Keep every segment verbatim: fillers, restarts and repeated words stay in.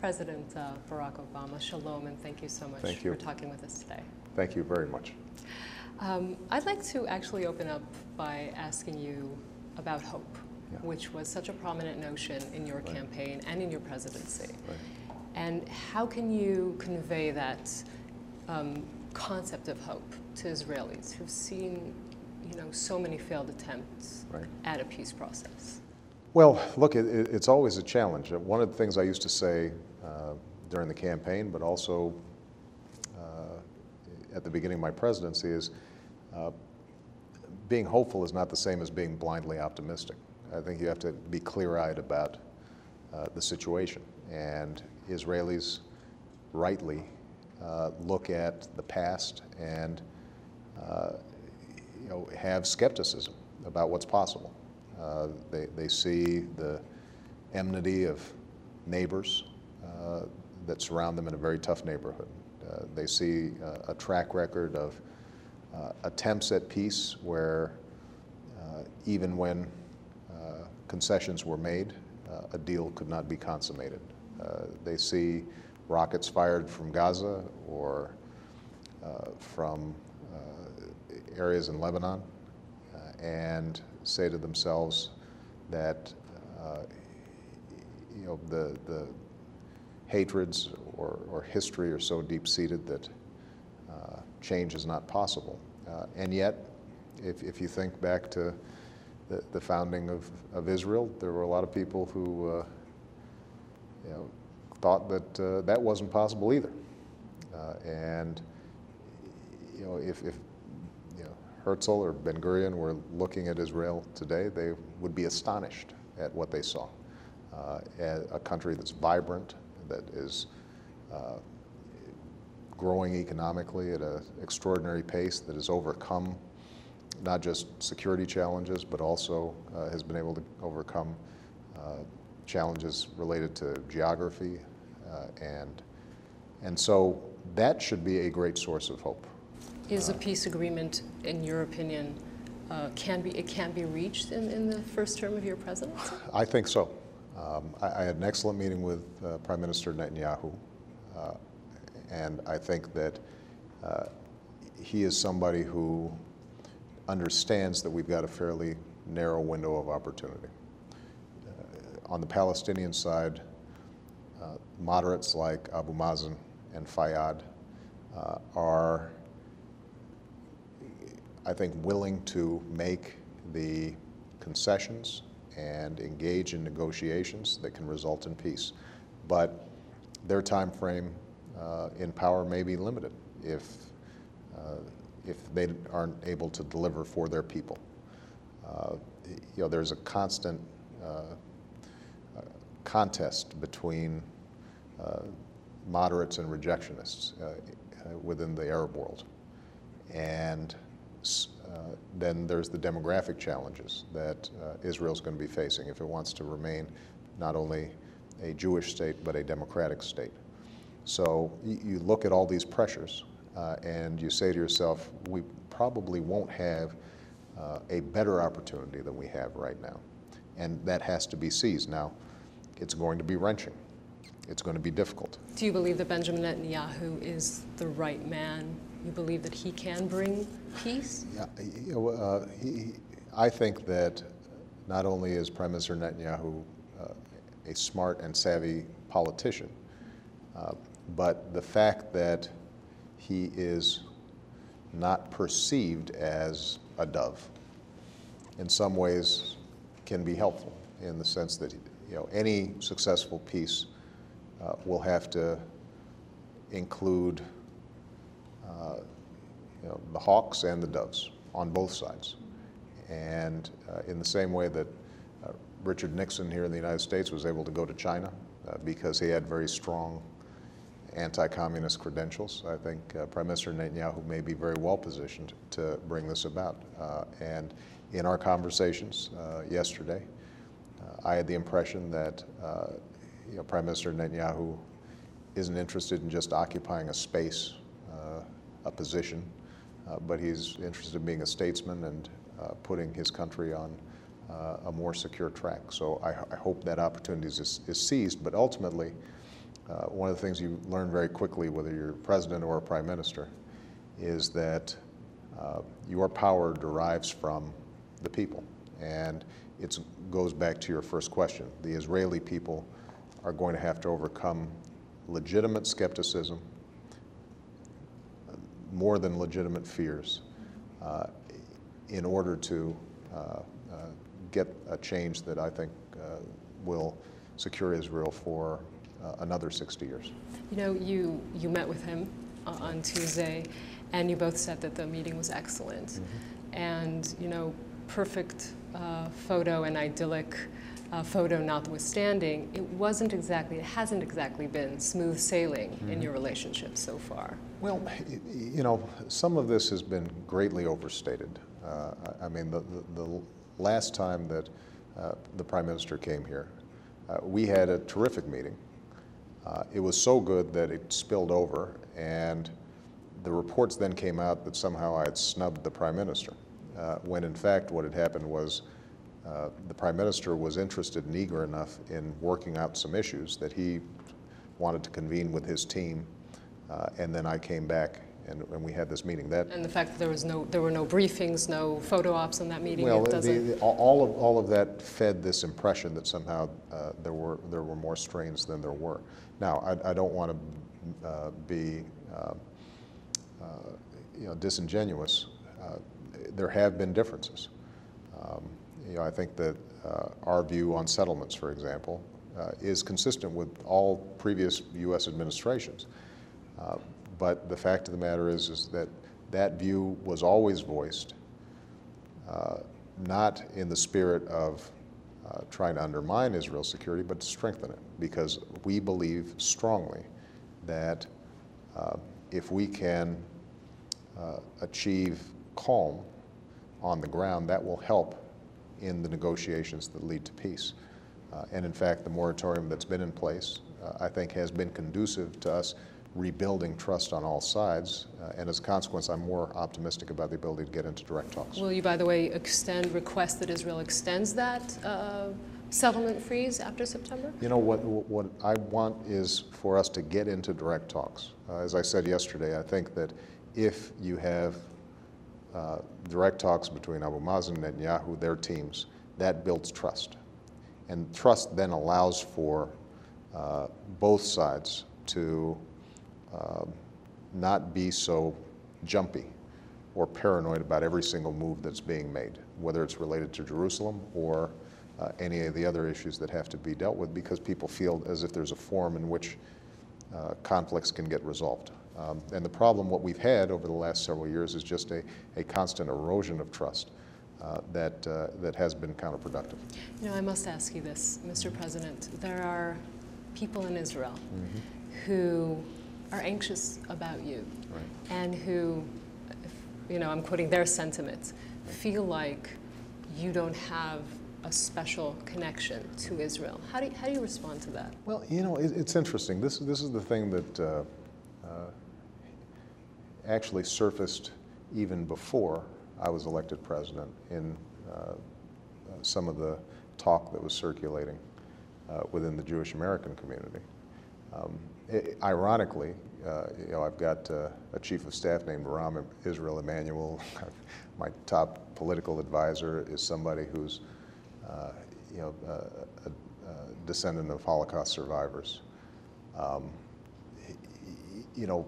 President uh, Barack Obama, shalom, and thank you so much Thank you. for talking with us today. Thank you very much. Um, I'd like to actually open up by asking you about hope, Yeah. which was such a prominent notion in your Right. campaign and in your presidency. Right. And how can you convey that um, concept of hope to Israelis who've seen, you know, so many failed attempts Right. at a peace process? Well, look, it, it's always a challenge. One of the things I used to say uh, during the campaign, but also uh, at the beginning of my presidency, is uh, being hopeful is not the same as being blindly optimistic. I think you have to be clear-eyed about uh, the situation. And Israelis rightly uh, look at the past and uh, you know, have skepticism about what's possible. Uh, they, they see the enmity of neighbors uh, that surround them in a very tough neighborhood. Uh, they see uh, a track record of uh, attempts at peace where uh, even when uh, concessions were made, uh, a deal could not be consummated. Uh, they see rockets fired from Gaza or uh, from uh, areas in Lebanon uh, and say to themselves that uh, you know the the hatreds or, or history are so deep-seated that uh, change is not possible. Uh, and yet, if, if you think back to the, the founding of, of Israel, there were a lot of people who uh, you know, thought that uh, that wasn't possible either. Uh, and you know, if, if you know, Herzl or Ben Gurion were looking at Israel today, they would be astonished at what they saw. Uh, a country that's vibrant, that is uh, growing economically at an extraordinary pace, that has overcome not just security challenges, but also uh, has been able to overcome uh, challenges related to geography. Uh, and, and so that should be a great source of hope. Is a peace agreement, in your opinion, uh, can be it can be reached in, in the first term of your presidency? I think so. Um, I, I had an excellent meeting with uh, Prime Minister Netanyahu, uh, and I think that uh, he is somebody who understands that we've got a fairly narrow window of opportunity. Uh, on the Palestinian side, uh, moderates like Abu Mazen and Fayyad uh, are, I think, willing to make the concessions and engage in negotiations that can result in peace. But their time frame uh, in power may be limited if, uh, if they aren't able to deliver for their people. Uh, you know, there's a constant uh, uh, contest between uh, moderates and rejectionists uh, within the Arab world. And Uh, then there's the demographic challenges that uh, Israel's going to be facing if it wants to remain not only a Jewish state, but a democratic state. So you, you look at all these pressures uh, and you say to yourself, we probably won't have uh, a better opportunity than we have right now. And that has to be seized. Now, it's going to be wrenching. It's going to be difficult. Do you believe that Benjamin Netanyahu is the right man? You believe that he can bring peace? Yeah, you know, uh, he, I think that not only is Prime Minister Netanyahu uh, a smart and savvy politician, uh, but the fact that he is not perceived as a dove in some ways can be helpful in the sense that, you know, any successful peace uh, will have to include Uh, you know, the hawks and the doves on both sides. And uh, in the same way that uh, Richard Nixon here in the United States was able to go to China uh, because he had very strong anti-communist credentials, I think uh, Prime Minister Netanyahu may be very well positioned to bring this about. Uh, and in our conversations uh, yesterday, uh, I had the impression that uh, you know, Prime Minister Netanyahu isn't interested in just occupying a space, a position, uh, but he's interested in being a statesman and uh, putting his country on uh, a more secure track. So I, I hope that opportunity is, is seized, but ultimately uh, one of the things you learn very quickly, whether you're president or a prime minister, is that uh, your power derives from the people. And it goes back to your first question. The Israeli people are going to have to overcome legitimate skepticism, more than legitimate fears, uh, in order to uh, uh, get a change that I think uh, will secure Israel for uh, another sixty years. You know, you, you met with him uh, on Tuesday, and you both said that the meeting was excellent. Mm-hmm. And, you know, perfect uh, photo and idyllic uh, photo notwithstanding, it wasn't exactly, it hasn't exactly been smooth sailing mm-hmm. in your relationship so far. Well, you know, some of this has been greatly overstated. Uh, I mean, the, the, the last time that uh, the Prime Minister came here, uh, we had a terrific meeting. Uh, it was so good that it spilled over, and the reports then came out that somehow I had snubbed the Prime Minister, uh, when in fact what had happened was uh, the Prime Minister was interested and eager enough in working out some issues that he wanted to convene with his team, uh, and then I came back and, and we had this meeting. That and the fact that there was no, there were no briefings, no photo ops on that meeting. Well, it the, doesn't... the, all of all of that fed this impression that somehow uh, there were there were more strains than there were. Now, I, I don't want to uh, be uh, uh, you know disingenuous. Uh, there have been differences. Um, you know, I think that uh, our view on settlements, for example, uh, is consistent with all previous U S administrations. Uh, But the fact of the matter is, is that that view was always voiced, uh, not in the spirit of uh, trying to undermine Israel's security, but to strengthen it, because we believe strongly that uh, if we can uh, achieve calm on the ground, that will help in the negotiations that lead to peace. Uh, and in fact, the moratorium that's been in place, uh, I think, has been conducive to us rebuilding trust on all sides, uh, and as a consequence, I'm more optimistic about the ability to get into direct talks. Will you, by the way, extend, request that Israel extends that uh, settlement freeze after September? You know, what, what I want is for us to get into direct talks. Uh, as I said yesterday, I think that if you have uh, direct talks between Abu Mazen and Netanyahu, their teams, that builds trust. And trust then allows for uh, both sides to Uh, not be so jumpy or paranoid about every single move that's being made, whether it's related to Jerusalem or uh, any of the other issues that have to be dealt with, because people feel as if there's a forum in which uh, conflicts can get resolved. Um, and the problem, what we've had over the last several years, is just a, a constant erosion of trust uh, that, uh, that has been counterproductive. You know, I must ask you this, Mister President. There are people in Israel mm-hmm. who are anxious about you, right. and who, you know, I'm quoting their sentiments, feel like you don't have a special connection to Israel. How do you, how do you respond to that? Well, you know, it, it's interesting. This, this is the thing that uh, uh, actually surfaced even before I was elected president in uh, some of the talk that was circulating uh, within the Jewish American community. Um, it, ironically, uh, you know, I've got uh, a chief of staff named Ram Israel Emanuel. My top political advisor is somebody who's, uh, you know, a, a, a descendant of Holocaust survivors. Um, you know,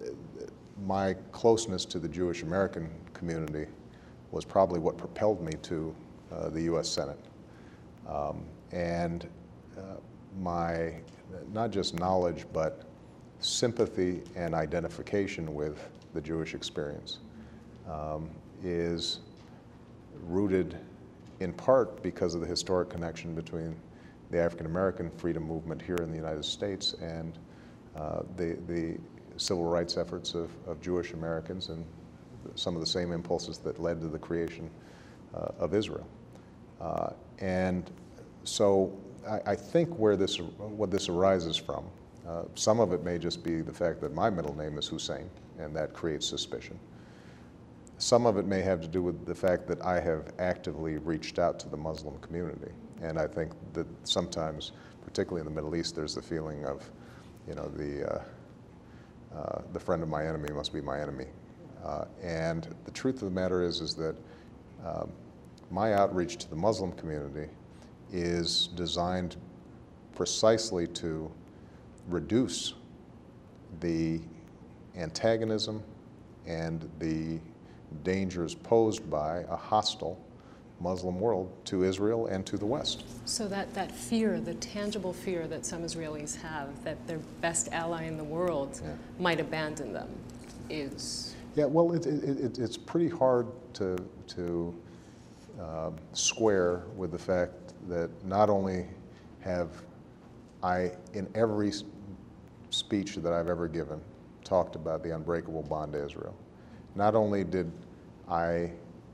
my closeness to the Jewish American community was probably what propelled me to uh, the U S Senate. Um, and uh, my not just knowledge, but sympathy and identification with the Jewish experience um, is rooted in part because of the historic connection between the African American freedom movement here in the United States and uh, the, the civil rights efforts of, of Jewish Americans, and some of the same impulses that led to the creation uh, of Israel. Uh, and so I, I think where this, what this arises from, uh, some of it may just be the fact that my middle name is Hussein, and that creates suspicion. Some of it may have to do with the fact that I have actively reached out to the Muslim community. And I think that sometimes, particularly in the Middle East, there's the feeling of you know, the, uh, uh, the friend of my enemy must be my enemy. Uh, and the truth of the matter is, is that um, my outreach to the Muslim community is designed precisely to reduce the antagonism and the dangers posed by a hostile Muslim world to Israel and to the West. So that, that fear, the tangible fear that some Israelis have that their best ally in the world yeah. might abandon them is... Yeah, well, it, it, it, it's pretty hard to, to uh, square with the fact that not only have I, in every speech that I've ever given, talked about the unbreakable bond to Israel. Not only did I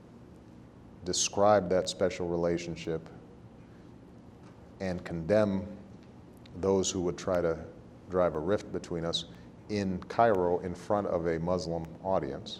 describe that special relationship and condemn those who would try to drive a rift between us in Cairo in front of a Muslim audience,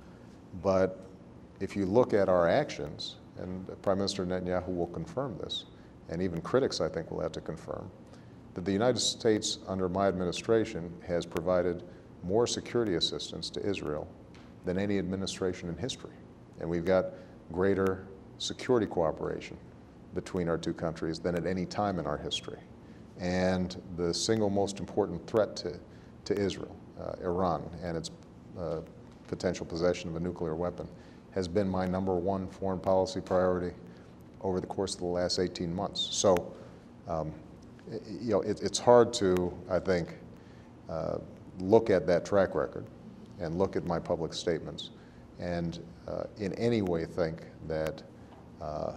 but if you look at our actions, and Prime Minister Netanyahu will confirm this, and even critics I think will have to confirm, that the United States under my administration has provided more security assistance to Israel than any administration in history. And we've got greater security cooperation between our two countries than at any time in our history. And the single most important threat to, to Israel, uh, Iran, and its uh, potential possession of a nuclear weapon, has been my number one foreign policy priority over the course of the last eighteen months. So, um, you know, it, it's hard to, I think, uh, look at that track record and look at my public statements and uh, in any way think that uh,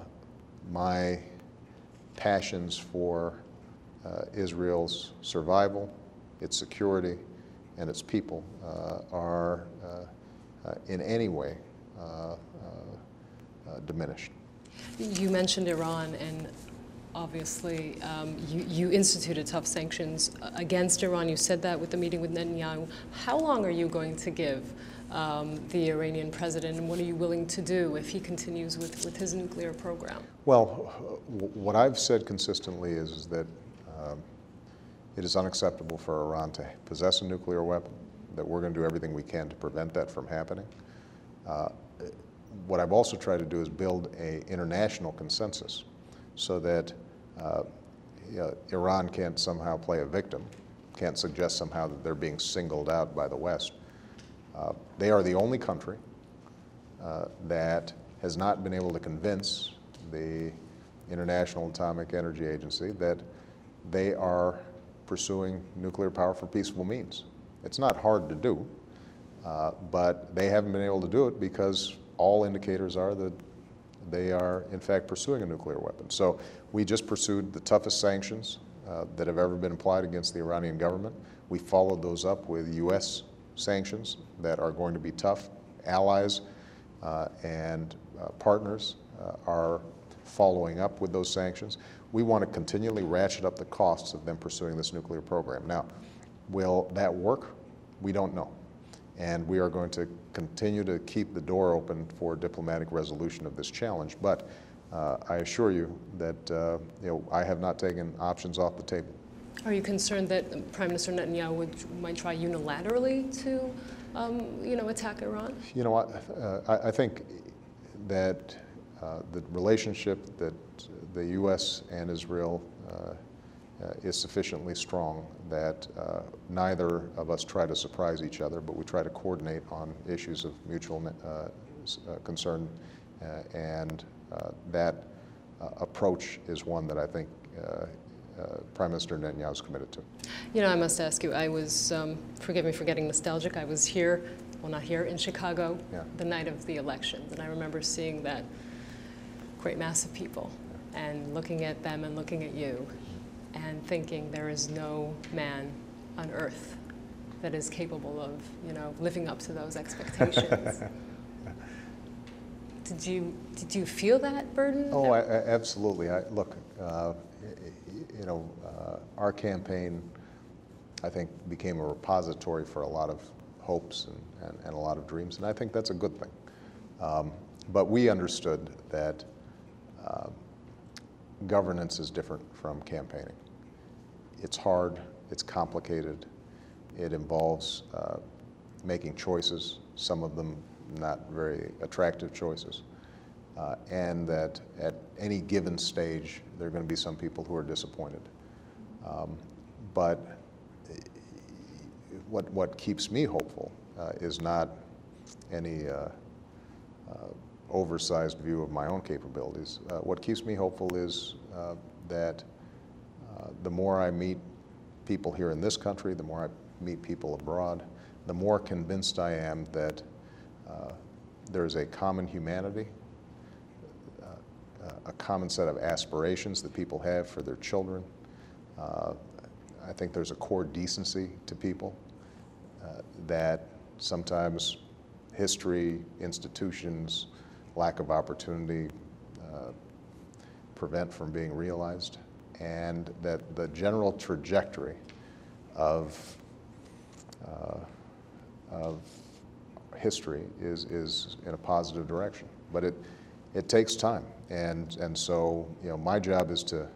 my passions for uh, Israel's survival, its security, and its people uh, are uh, uh, in any way uh, uh, uh, diminished. You mentioned Iran, and obviously um, you, you instituted tough sanctions against Iran. You said that with the meeting with Netanyahu. How long are you going to give um, the Iranian president, and what are you willing to do if he continues with, with his nuclear program? Well, what I've said consistently is, is that um, it is unacceptable for Iran to possess a nuclear weapon, that we're going to do everything we can to prevent that from happening. Uh, what I've also tried to do is build an international consensus so that uh, you know, Iran can't somehow play a victim, can't suggest somehow that they're being singled out by the West. Uh, they are the only country uh, that has not been able to convince the International Atomic Energy Agency that they are pursuing nuclear power for peaceful means. It's not hard to do, uh, but they haven't been able to do it because all indicators are that they are, in fact, pursuing a nuclear weapon. So we just pursued the toughest sanctions uh, that have ever been applied against the Iranian government. We followed those up with U S sanctions that are going to be tough. Allies uh, and uh, partners uh, are following up with those sanctions. We want to continually ratchet up the costs of them pursuing this nuclear program. Now, will that work? We don't know. And we are going to continue to keep the door open for diplomatic resolution of this challenge. But uh, I assure you that uh, you know, I have not taken options off the table. Are you concerned that Prime Minister Netanyahu would, might try unilaterally to um, you know, attack Iran? You know, I, uh, I, I think that uh, the relationship that the U S and Israel uh, Uh, is sufficiently strong that uh, neither of us try to surprise each other, but we try to coordinate on issues of mutual uh, uh, concern, uh, and uh, that uh, approach is one that I think uh, uh, Prime Minister Netanyahu is committed to. You know, I must ask you, I was, um, forgive me for getting nostalgic, I was here, well not here, in Chicago yeah. the night of the election, and I remember seeing that great mass of people yeah. and looking at them and looking at you, and thinking there is no man on earth that is capable of, you know, living up to those expectations. Did you did you feel that burden? Oh, I, I, absolutely. I, look, uh, you know, uh, our campaign, I think, became a repository for a lot of hopes and, and, and a lot of dreams, and I think that's a good thing. Um, but we understood that Uh, governance is different from campaigning. It's hard, it's complicated. It involves uh, making choices, some of them not very attractive choices, uh, and that at any given stage, there are going to be some people who are disappointed. Um, but what, what keeps me hopeful uh, is not any uh, uh, oversized view of my own capabilities. Uh, what keeps me hopeful is uh, that uh, the more I meet people here in this country, the more I meet people abroad, the more convinced I am that uh, there is a common humanity, uh, a common set of aspirations that people have for their children. Uh, I think there's a core decency to people uh, that sometimes history, institutions, lack of opportunity uh, prevent from being realized, and that the general trajectory of uh, of history is is in a positive direction. But it it takes time, and and so you know my job is to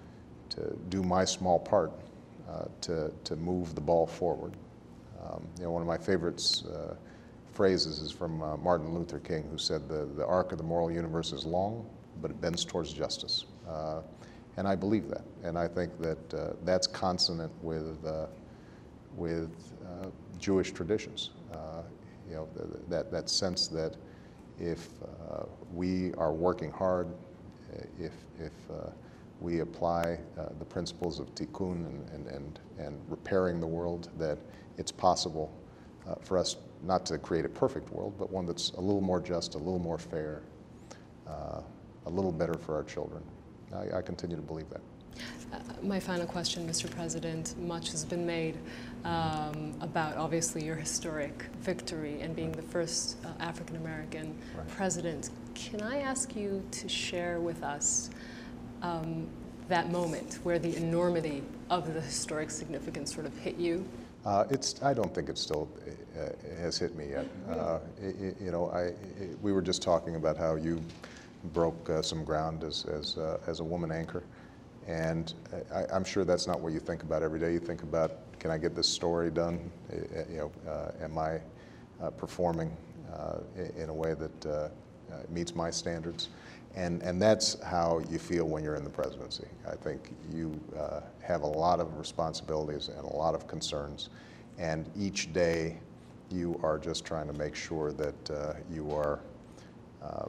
to do my small part uh, to to move the ball forward. Um, you know, one of my favorites. Uh, phrases is from uh, Martin Luther King, who said the, the arc of the moral universe is long, but it bends towards justice. Uh, and I believe that. And I think that uh, that's consonant with, uh, with uh, Jewish traditions. Uh, you know, th that, that sense that if uh, we are working hard, if, if uh, we apply uh, the principles of tikkun and, and, and, and repairing the world, that it's possible uh, for us not to create a perfect world, but one that's a little more just, a little more fair, uh, a little better for our children. I, I continue to believe that. Uh, my final question, Mister President. Much has been made um, about, obviously, your historic victory and being the first uh, African-American right. president. Can I ask you to share with us um, that moment where the enormity of the historic significance sort of hit you? Uh, it's, I don't think it still uh, has hit me yet. Uh, it, you know, I, it, we were just talking about how you broke uh, some ground as, as, uh, as a woman anchor. And I, I'm sure that's not what you think about every day. You think about, can I get this story done? Uh, you know, uh, am I uh, performing uh, in a way that uh, meets my standards? And, and that's how you feel when you're in the presidency. I think you uh, have a lot of responsibilities and a lot of concerns, and each day you are just trying to make sure that uh, you are uh,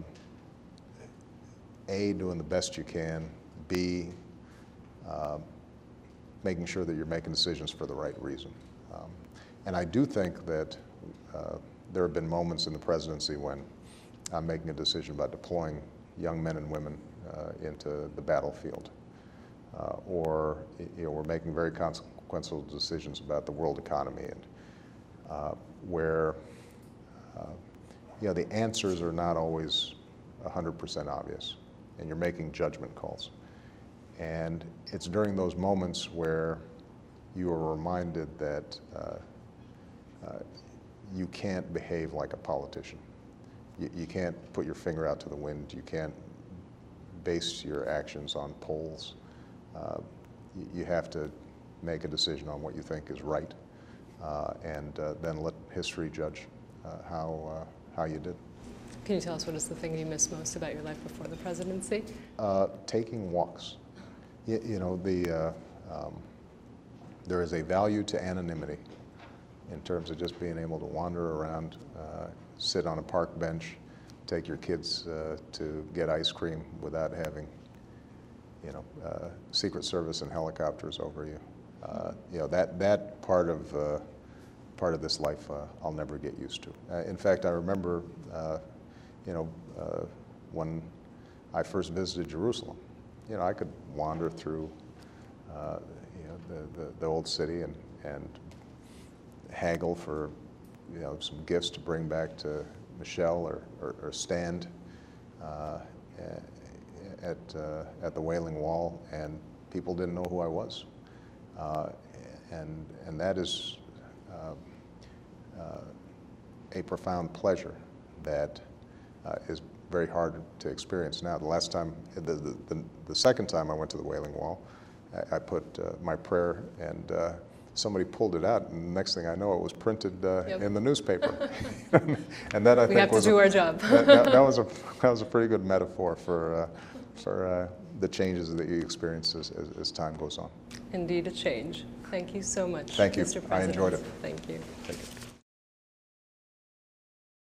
A, doing the best you can, B, uh, making sure that you're making decisions for the right reason. Um, and I do think that uh, there have been moments in the presidency when I'm making a decision about deploying young men and women uh, into the battlefield. Uh, or you know, we're making very consequential decisions about the world economy, and uh, where uh, you know, the answers are not always one hundred percent obvious, and you're making judgment calls. And it's during those moments where you are reminded that uh, uh, you can't behave like a politician. You, you can't put your finger out to the wind. You can't base your actions on polls. Uh, you, you have to make a decision on what you think is right, uh, and uh, then let history judge uh, how, uh, how you did. Can you tell us what is the thing you miss most about your life before the presidency? Uh, taking walks. You, you know, the, uh, um, there is a value to anonymity in terms of just being able to wander around, uh, sit on a park bench, take your kids uh, to get ice cream without having, you know, uh, Secret Service and helicopters over you. Uh, you know, that, that part of, uh, part of this life uh, I'll never get used to. Uh, in fact, I remember, uh, you know, uh, when I first visited Jerusalem, you know, I could wander through, uh, you know, the, the, the old city and, and haggle for, you know, some gifts to bring back to Michelle, or, or, or stand uh, at, uh, at the Wailing Wall, and people didn't know who I was. Uh, and, and that is uh, uh, a profound pleasure that uh, is very hard to experience now. The last time, the, the, the, the second time I went to the Wailing Wall, I, I put uh, my prayer and uh, somebody pulled it out, and the next thing I know, it was printed uh, Yep. in the newspaper. And that I We think have to was do a, our job. that, that, that was a that was a pretty good metaphor for uh, for uh, the changes that you experience as, as, as time goes on. Indeed, a change. Thank you so much, Thank you. Mister I President. enjoyed it. Thank you. Thank you.